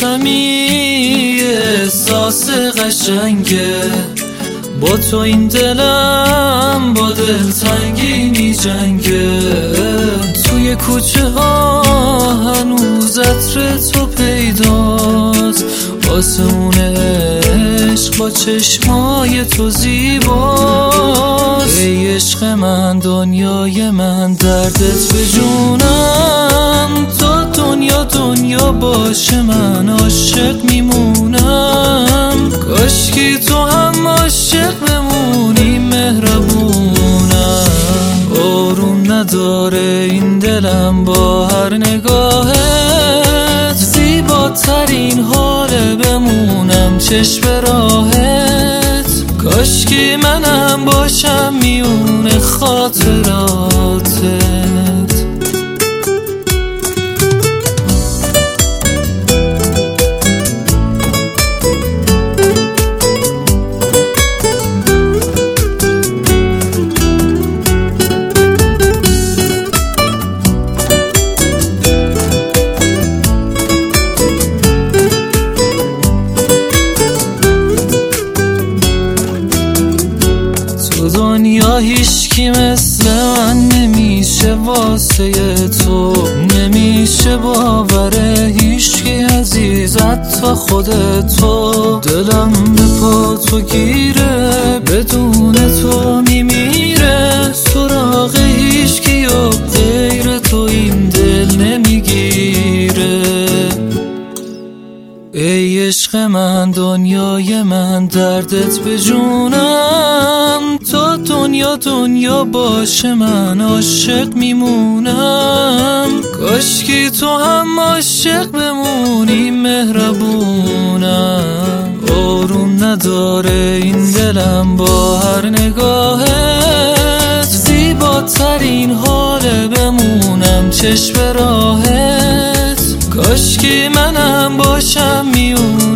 داشتمی احساس قشنگه، با تو این دلم با دلتنگی می جنگه. توی کوچه ها هنوز عطر تو پیداست، آسمون عشق با چشمای تو زیباست. ای عشق من دنیای من، دردت به جونم، تا دنیا باشه من عاشق میمونم. کاشکی تو هم عاشق بمونی، مهربونم. آروم نداره این دلم با هر نگاهت، زیباترین حاله بمونم چشم راهت. کاشکی منم باشم میون خاطراتت. دنیا هیچکی مثل من نمیشه واسه تو، نمیشه باوره هیچکی عزیزت تا خودتو. دلم به پا تو گیره، بدون تو میمیره. سراغ هیچکی و غیر تو این دل نمیگیره. ای عشق من دنیای من، دردت به جونم، تا دنیا باشه من عاشق میمونم. کاشکی تو هم عاشق بمونی، مهربونم. آروم نداره این دلم با هر نگاهت، زیباترین حاله بمونم چشم راهت. کاشکی منم باشم میون